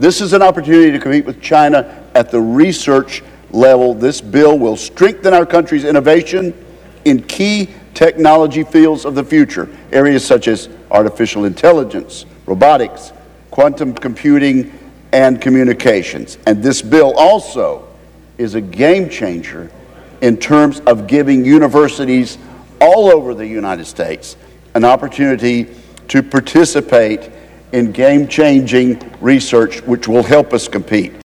This is an opportunity to compete with China at the research level. This bill will strengthen our country's innovation in key technology fields of the future, areas such as artificial intelligence, robotics, quantum computing, and communications. And this bill also is a game changer in terms of giving universities all over the United States an opportunity to participate in game-changing research which will help us compete.